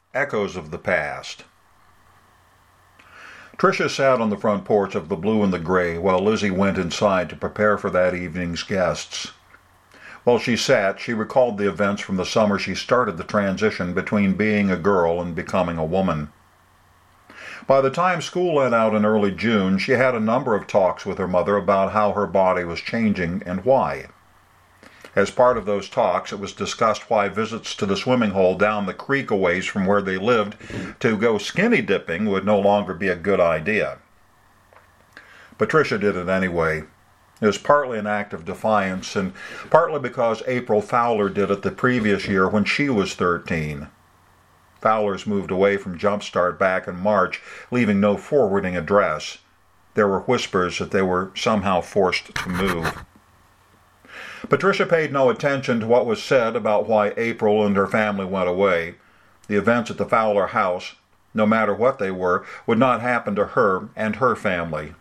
Echoes of the Past. Tricia sat on the front porch of the Blue and the Gray while Lizzie went inside to prepare for that evening's guests. While she sat, she recalled the events from the summer she started the transition between being a girl and becoming a woman. By the time school let out in early June, she had a number of talks with her mother about how her body was changing and why. As part of those talks, it was discussed why visits to the swimming hole down the creek a ways from where they lived to go skinny dipping would no longer be a good idea. Patricia did it anyway. It was partly an act of defiance, and partly because April Fowler did it the previous year when she was 13. Fowler's moved away from Jumpstart back in March, leaving no forwarding address. There were whispers that they were somehow forced to move. Patricia paid no attention to what was said about why April and her family went away. The events at the Fowler house, no matter what they were, would not happen to her and her family.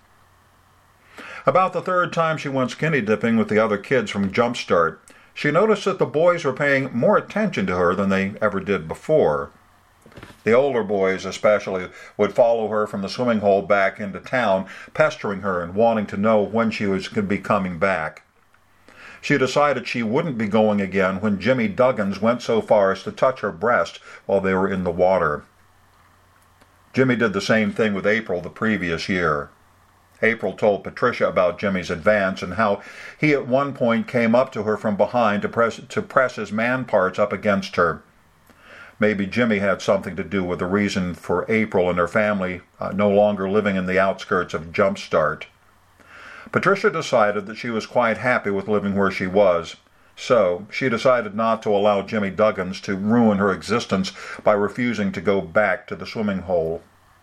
About the third time she went skinny dipping with the other kids from Jumpstart, she noticed that the boys were paying more attention to her than they ever did before. The older boys especially would follow her from the swimming hole back into town, pestering her and wanting to know when she was going to be coming back. She decided she wouldn't be going again when Jimmy Duggins went so far as to touch her breast while they were in the water. Jimmy did the same thing with April the previous year. April told Patricia about Jimmy's advance and how he at one point came up to her from behind to press his man parts up against her. Maybe Jimmy had something to do with the reason for April and her family no longer living in the outskirts of Jumpstart. Patricia decided that she was quite happy with living where she was, so she decided not to allow Jimmy Duggins to ruin her existence by refusing to go back to the swimming hole.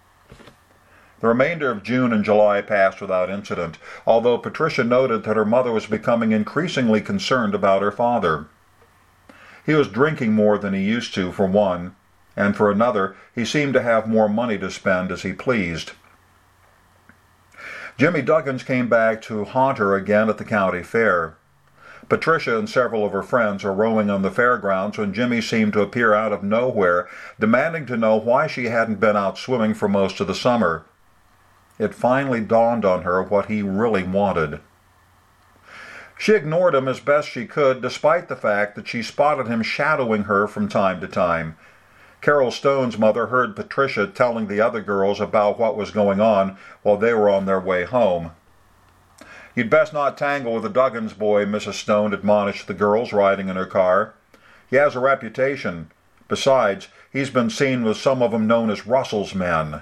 The remainder of June and July passed without incident, although Patricia noted that her mother was becoming increasingly concerned about her father. He was drinking more than he used to, for one, and for another, he seemed to have more money to spend as he pleased. Jimmy Duggins came back to haunt her again at the county fair. Patricia and several of her friends were rowing on the fairgrounds when Jimmy seemed to appear out of nowhere, demanding to know why she hadn't been out swimming for most of the summer. It finally dawned on her what he really wanted. She ignored him as best she could, despite the fact that she spotted him shadowing her from time to time. Carol Stone's mother heard Patricia telling the other girls about what was going on while they were on their way home. "You'd best not tangle with the Duggins boy," Mrs. Stone admonished the girls riding in her car. "He has a reputation. Besides, he's been seen with some of them known as Russell's men."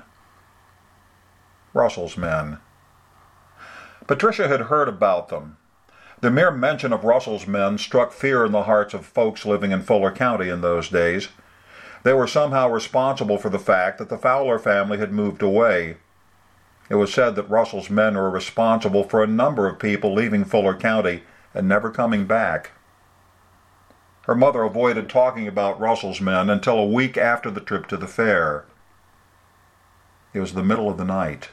Russell's men. Patricia had heard about them. The mere mention of Russell's men struck fear in the hearts of folks living in Fuller County in those days. They were somehow responsible for the fact that the Fowler family had moved away. It was said that Russell's men were responsible for a number of people leaving Fuller County and never coming back. Her mother avoided talking about Russell's men until a week after the trip to the fair. It was the middle of the night.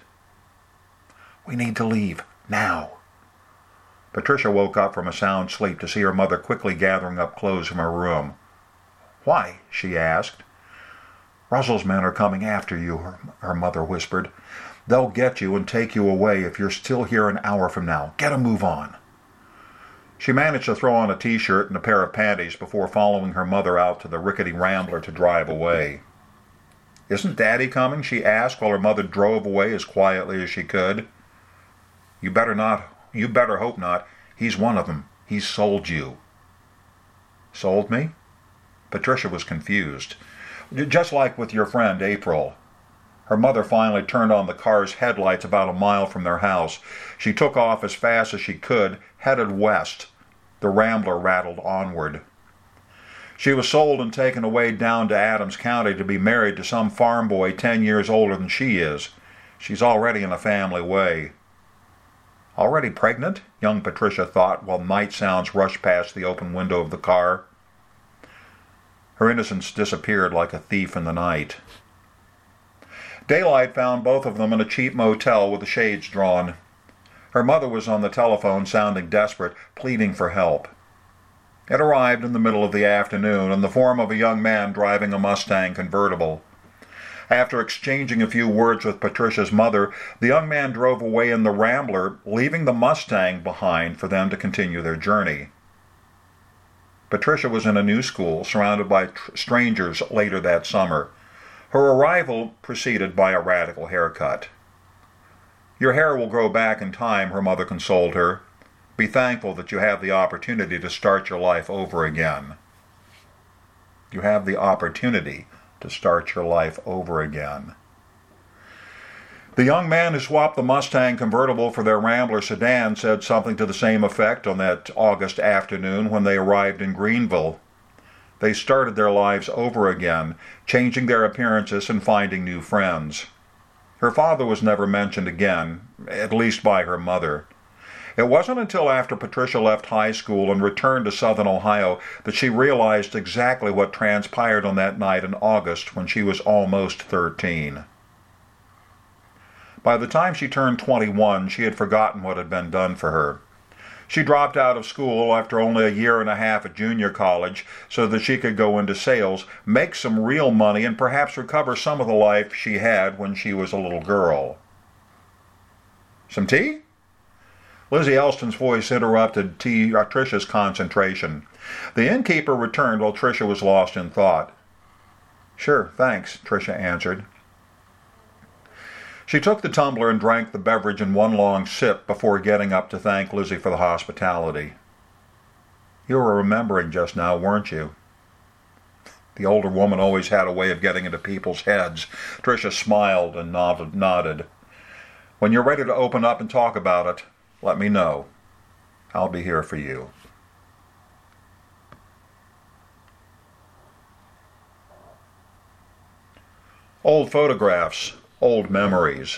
"We need to leave, now." Patricia woke up from a sound sleep to see her mother quickly gathering up clothes from her room. "Why?" she asked. "Russell's men are coming after you," her mother whispered. "They'll get you and take you away if you're still here an hour from now. Get a move on." She managed to throw on a t-shirt and a pair of panties before following her mother out to the rickety Rambler to drive away. "Isn't Daddy coming?" she asked while her mother drove away as quietly as she could. You better hope not. He's one of them. He's sold you." "Sold me?" Patricia was confused. "Just like with your friend, April." Her mother finally turned on the car's headlights about a mile from their house. She took off as fast as she could, headed west. The Rambler rattled onward. She was sold and taken away down to Adams County to be married to some farm boy 10 years older than she is. She's already in a family way. Already pregnant? Young Patricia thought while night sounds rushed past the open window of the car. Her innocence disappeared like a thief in the night. Daylight found both of them in a cheap motel with the shades drawn. Her mother was on the telephone sounding desperate, pleading for help. It arrived in the middle of the afternoon in the form of a young man driving a Mustang convertible. After exchanging a few words with Patricia's mother, the young man drove away in the Rambler, leaving the Mustang behind for them to continue their journey. Patricia was in a new school, surrounded by strangers later that summer. Her arrival preceded by a radical haircut. "Your hair will grow back in time," her mother consoled her. "Be thankful that you have the opportunity to start your life over again." You have the opportunity to start your life over again. The young man who swapped the Mustang convertible for their Rambler sedan said something to the same effect on that August afternoon when they arrived in Greenville. They started their lives over again, changing their appearances and finding new friends. Her father was never mentioned again, at least by her mother. It wasn't until after Patricia left high school and returned to Southern Ohio that she realized exactly what transpired on that night in August when she was almost 13. By the time she turned 21, she had forgotten what had been done for her. She dropped out of school after only a year and a half at junior college so that she could go into sales, make some real money, and perhaps recover some of the life she had when she was a little girl. "Some tea?" Lizzie Elston's voice interrupted Tricia's concentration. The innkeeper returned while Tricia was lost in thought. "Sure, thanks," Tricia answered. She took the tumbler and drank the beverage in one long sip before getting up to thank Lizzie for the hospitality. "You were remembering just now, weren't you?" The older woman always had a way of getting into people's heads. Tricia smiled and nodded. "When you're ready to open up and talk about it, let me know. I'll be here for you." Old photographs. Old memories.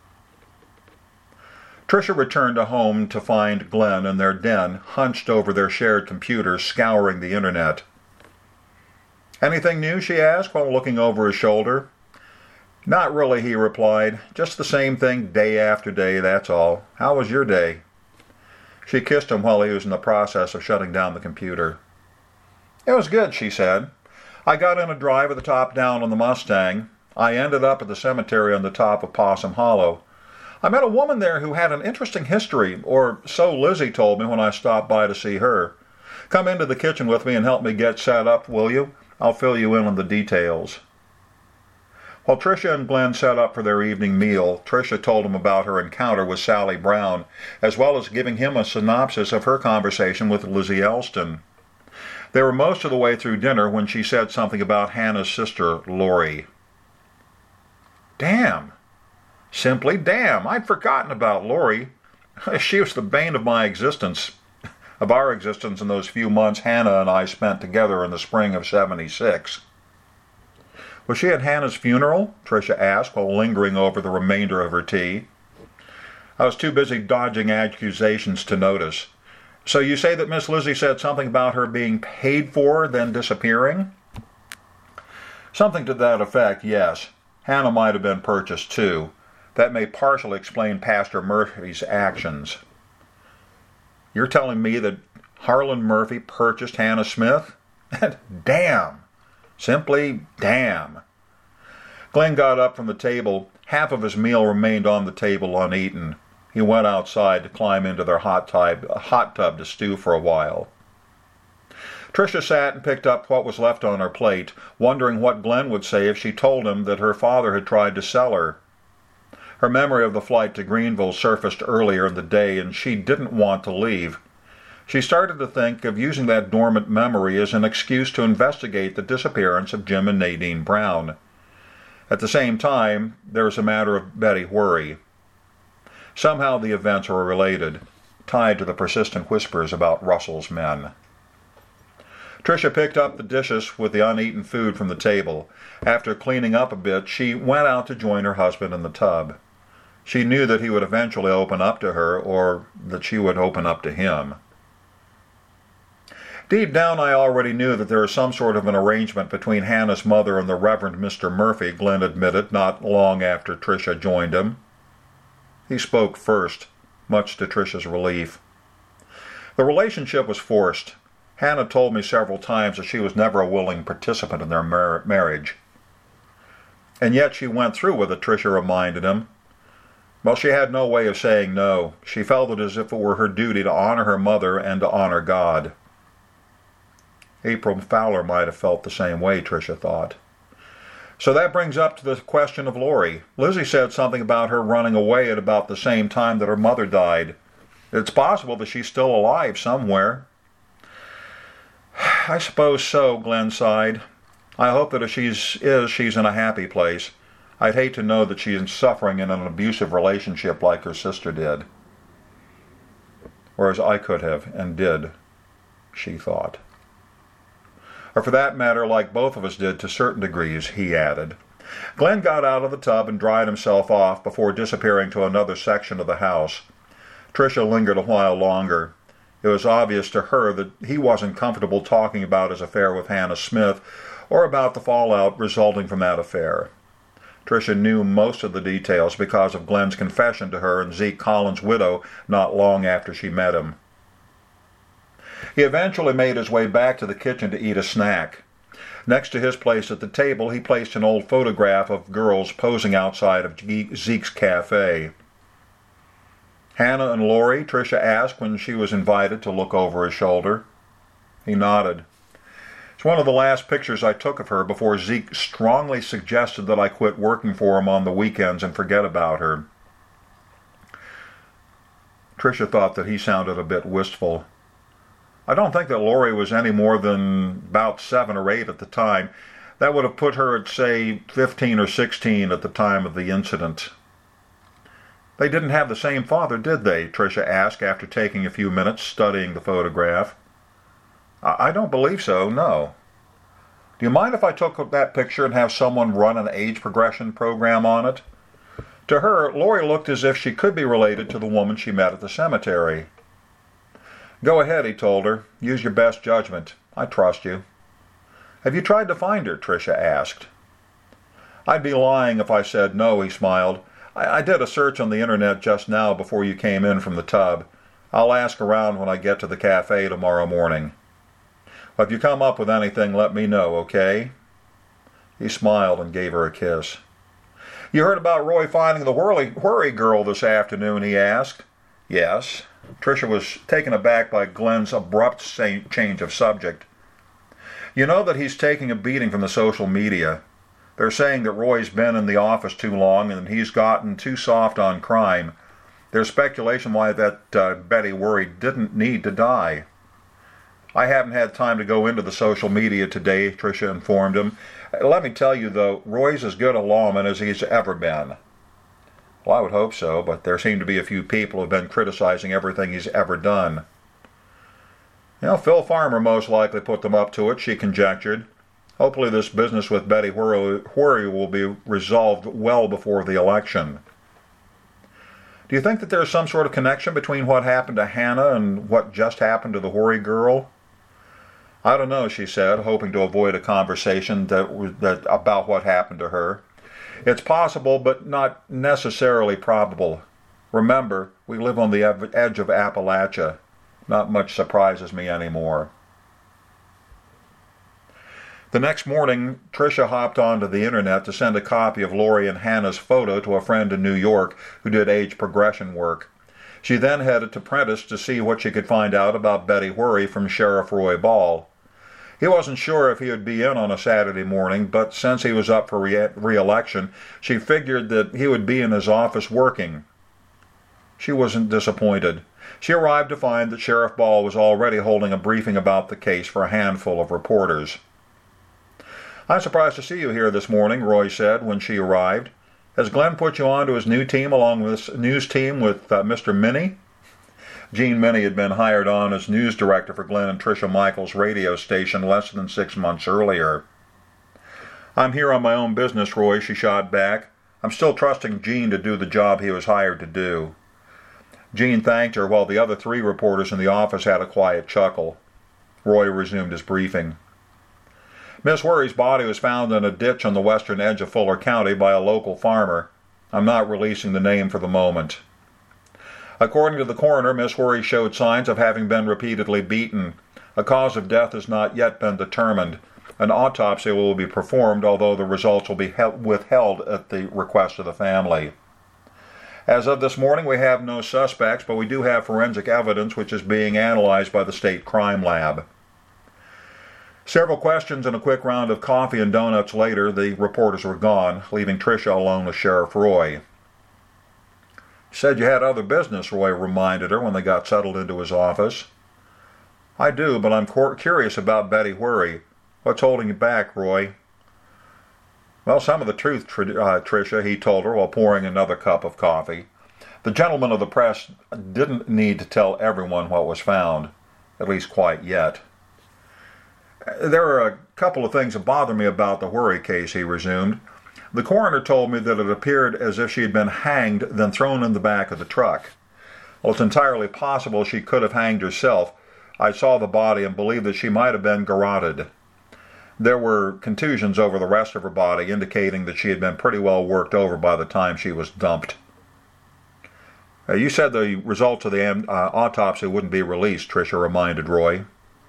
Tricia returned to home to find Glenn in their den, hunched over their shared computers, scouring the internet. "Anything new?" she asked while looking over his shoulder. "Not really," he replied. "Just the same thing day after day, that's all. How was your day?" She kissed him while he was in the process of shutting down the computer. "It was good," she said. "I got in a drive with the top down on the Mustang. I ended up at the cemetery on the top of Possum Hollow. I met a woman there who had an interesting history, or so Lizzie told me when I stopped by to see her. Come into the kitchen with me and help me get set up, will you? I'll fill you in on the details." While Tricia and Glenn set up for their evening meal, Tricia told him about her encounter with Sally Brown, as well as giving him a synopsis of her conversation with Lizzie Elston. They were most of the way through dinner when she said something about Hannah's sister, Lori. "Damn. Simply damn. I'd forgotten about Lori. She was the bane of my existence, of our existence in those few months Hannah and I spent together in the spring of '76. "Was she at Hannah's funeral?" Tricia asked while lingering over the remainder of her tea. I was too busy dodging accusations to notice. "So you say that Miss Lizzie said something about her being paid for, then disappearing?" "Something to that effect, yes. Hannah might have been purchased, too. That may partially explain Pastor Murphy's actions." "You're telling me that Harlan Murphy purchased Hannah Smith? Damn. Simply damn." Glenn got up from the table. Half of his meal remained on the table uneaten. He went outside to climb into their hot tub to stew for a while. Tricia sat and picked up what was left on her plate, wondering what Glenn would say if she told him that her father had tried to sell her. Her memory of the flight to Greenville surfaced earlier in the day, and she didn't want to leave. She started to think of using that dormant memory as an excuse to investigate the disappearance of Jim and Nadine Brown. At the same time, there was a matter of Betty worry. Somehow the events were related, tied to the persistent whispers about Russell's men. Tricia picked up the dishes with the uneaten food from the table. After cleaning up a bit, she went out to join her husband in the tub. She knew that he would eventually open up to her, or that she would open up to him. "Deep down I already knew that there was some sort of an arrangement between Hannah's mother and the Reverend Mr. Murphy," Glenn admitted not long after Tricia joined him. He spoke first, much to Tricia's relief. "The relationship was forced. Hannah told me several times that she was never a willing participant in their marriage. And yet she went through with it, Tricia reminded him. Well, she had no way of saying no. She felt it as if it were her duty to honor her mother and to honor God. April Fowler might have felt the same way, Tricia thought. So that brings up to the question of Lori. Lizzie said something about her running away at about the same time that her mother died. It's possible that she's still alive somewhere. I suppose so, Glenn sighed. I hope that if she's in a happy place. I'd hate to know that she's suffering in an abusive relationship like her sister did. Whereas I could have, and did, she thought. Or for that matter, like both of us did to certain degrees, he added. Glenn got out of the tub and dried himself off before disappearing to another section of the house. Tricia lingered a while longer. It was obvious to her that he wasn't comfortable talking about his affair with Hannah Smith or about the fallout resulting from that affair. Tricia knew most of the details because of Glenn's confession to her and Zeke Collins' widow not long after she met him. He eventually made his way back to the kitchen to eat a snack. Next to his place at the table, he placed an old photograph of girls posing outside of Zeke's cafe. Hannah and Lori, Tricia asked when she was invited to look over his shoulder. He nodded. It's one of the last pictures I took of her before Zeke strongly suggested that I quit working for him on the weekends and forget about her. Tricia thought that he sounded a bit wistful. I don't think that Lori was any more than about 7 or 8 at the time. That would have put her at, say, 15 or 16 at the time of the incident. They didn't have the same father, did they? Tricia asked after taking a few minutes studying the photograph. I don't believe so, no. Do you mind if I took that picture and have someone run an age progression program on it? To her, Lori looked as if she could be related to the woman she met at the cemetery. Go ahead, he told her. Use your best judgment. I trust you. Have you tried to find her? Tricia asked. I'd be lying if I said no, he smiled. I did a search on the internet just now before you came in from the tub. I'll ask around when I get to the cafe tomorrow morning. If you come up with anything, let me know, okay? He smiled and gave her a kiss. You heard about Roy finding the Whirly girl this afternoon, he asked. Yes. Tricia was taken aback by Glenn's abrupt change of subject. You know that he's taking a beating from the social media. They're saying that Roy's been in the office too long and he's gotten too soft on crime. There's speculation why that Betty Worry didn't need to die. I haven't had time to go into the social media today, Tricia informed him. Let me tell you, though, Roy's as good a lawman as he's ever been. Well, I would hope so, but there seem to be a few people who have been criticizing everything he's ever done. Phil Farmer most likely put them up to it, she conjectured. Hopefully this business with Betty Whirry will be resolved well before the election. Do you think that there's some sort of connection between what happened to Hannah and what just happened to the Whirry girl? I don't know, she said, hoping to avoid a conversation that about what happened to her. It's possible, but not necessarily probable. Remember, we live on the edge of Appalachia. Not much surprises me anymore. The next morning, Tricia hopped onto the internet to send a copy of Lori and Hannah's photo to a friend in New York who did age progression work. She then headed to Prentice to see what she could find out about Betty Whirry from Sheriff Roy Ball. He wasn't sure if he would be in on a Saturday morning, but since he was up for re-election, she figured that he would be in his office working. She wasn't disappointed. She arrived to find that Sheriff Ball was already holding a briefing about the case for a handful of reporters. I'm surprised to see you here this morning, Roy said when she arrived. Has Glenn put you on to his new team along with this news team with Mr. Minnie? Gene Minnie had been hired on as news director for Glenn and Tricia Michaels' radio station less than 6 months earlier. I'm here on my own business, Roy, she shot back. I'm still trusting Gene to do the job he was hired to do. Gene thanked her while the other 3 reporters in the office had a quiet chuckle. Roy resumed his briefing. Miss Whirry's body was found in a ditch on the western edge of Fuller County by a local farmer. I'm not releasing the name for the moment. According to the coroner, Miss Whirry showed signs of having been repeatedly beaten. A cause of death has not yet been determined. An autopsy will be performed, although the results will be withheld at the request of the family. As of this morning, we have no suspects, but we do have forensic evidence which is being analyzed by the state crime lab. Several questions and a quick round of coffee and donuts later, the reporters were gone, leaving Tricia alone with Sheriff Roy. "You said you had other business," Roy reminded her when they got settled into his office. "I do, but I'm curious about Betty Whirry. What's holding you back, Roy?" "Well, some of the truth, Tricia," he told her while pouring another cup of coffee. "The gentlemen of the press didn't need to tell everyone what was found, at least quite yet." "There are a couple of things that bother me about the Whirry case," he resumed. "The coroner told me that it appeared as if she had been hanged, then thrown in the back of the truck. Well, it's entirely possible she could have hanged herself. I saw the body and believe that she might have been garroted. There were contusions over the rest of her body, indicating that she had been pretty well worked over by the time she was dumped." "You said the results of the autopsy wouldn't be released," Tricia reminded Roy.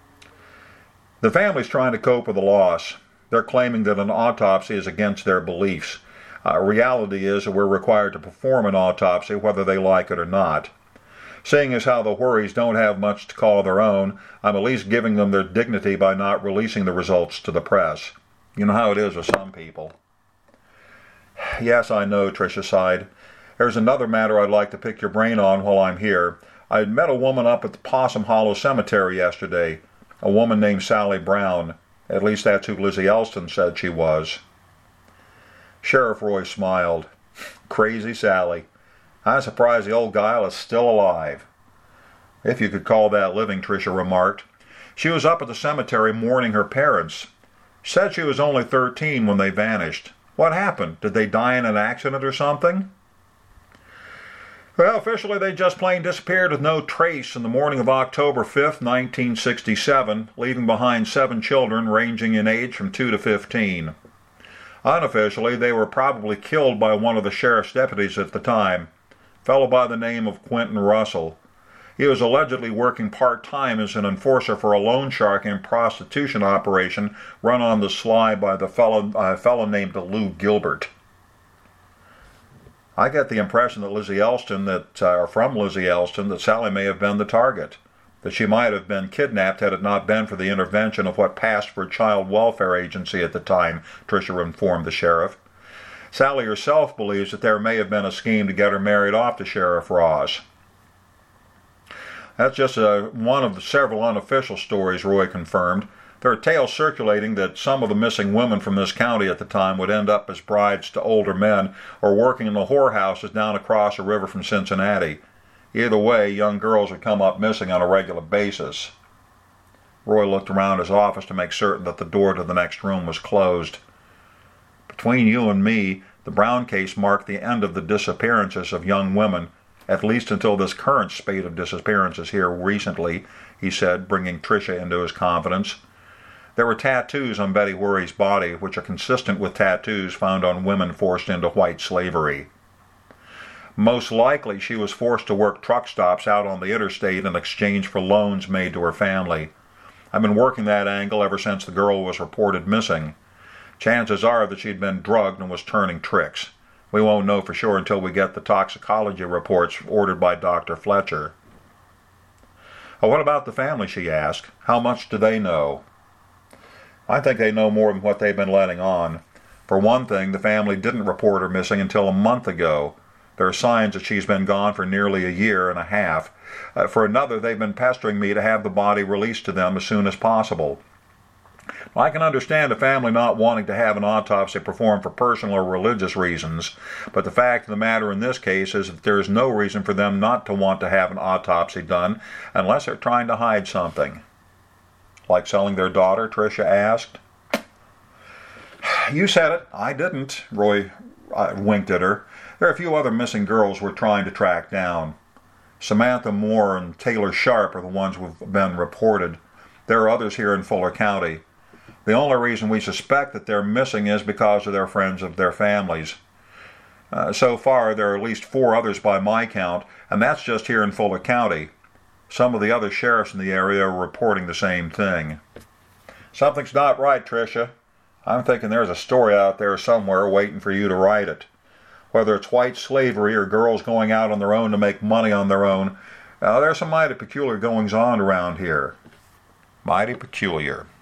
"The family's trying to cope with the loss. They're claiming that an autopsy is against their beliefs. Reality is that we're required to perform an autopsy whether they like it or not. Seeing as how the Whirrys don't have much to call their own, I'm at least giving them their dignity by not releasing the results to the press. You know how it is with some people." "Yes, I know," Tricia sighed. "There's another matter I'd like to pick your brain on while I'm here. I met a woman up at the Possum Hollow Cemetery yesterday, a woman named Sally Brown. At least that's who Lizzie Elston said she was." Sheriff Roy smiled. "Crazy Sally. I'm surprised the old guile is still alive." "If you could call that living," Tricia remarked. "She was up at the cemetery mourning her parents. Said she was only 13 when they vanished. What happened? Did they die in an accident or something?" "Well, officially they just plain disappeared with no trace in the morning of October 5th, 1967, leaving behind 7 children ranging in age from 2 to 15. Unofficially, they were probably killed by one of the sheriff's deputies at the time, a fellow by the name of Quentin Russell. He was allegedly working part-time as an enforcer for a loan sharking and prostitution operation run on the sly by the fellow named Lou Gilbert. I get the impression that from Lizzie Elston, that Sally may have been the target, that she might have been kidnapped had it not been for the intervention of what passed for a child welfare agency at the time," Tricia informed the sheriff. "Sally herself believes that there may have been a scheme to get her married off to Sheriff Ross." "That's just one of the several unofficial stories," Roy confirmed. "There are tales circulating that some of the missing women from this county at the time would end up as brides to older men or working in the whorehouses down across the river from Cincinnati. Either way, young girls would come up missing on a regular basis." Roy looked around his office to make certain that the door to the next room was closed. "Between you and me, the Brown case marked the end of the disappearances of young women, at least until this current spate of disappearances here recently," he said, bringing Tricia into his confidence. "There were tattoos on Betty Whirry's body, which are consistent with tattoos found on women forced into white slavery. Most likely she was forced to work truck stops out on the interstate in exchange for loans made to her family. I've been working that angle ever since the girl was reported missing. Chances are that she'd been drugged and was turning tricks. We won't know for sure until we get the toxicology reports ordered by Dr. Fletcher." "What about the family?" she asked. "How much do they know?" "I think they know more than what they've been letting on. For one thing, the family didn't report her missing until a month ago. There are signs that she's been gone for nearly a year and a half. For another, they've been pestering me to have the body released to them as soon as possible. I can understand a family not wanting to have an autopsy performed for personal or religious reasons, but the fact of the matter in this case is that there is no reason for them not to want to have an autopsy done unless they're trying to hide something." "Like selling their daughter?" Tricia asked. "You said it. I didn't." Roy winked at her. "There are a few other missing girls we're trying to track down. Samantha Moore and Taylor Sharp are the ones who've been reported. There are others here in Fuller County. The only reason we suspect that they're missing is because of their friends of their families. So far, there are at least 4 others by my count, and that's just here in Fuller County. Some of the other sheriffs in the area are reporting the same thing. Something's not right, Tricia. I'm thinking there's a story out there somewhere waiting for you to write it. Whether it's white slavery or girls going out on their own to make money on their own, there's some mighty peculiar goings-on around here. Mighty peculiar.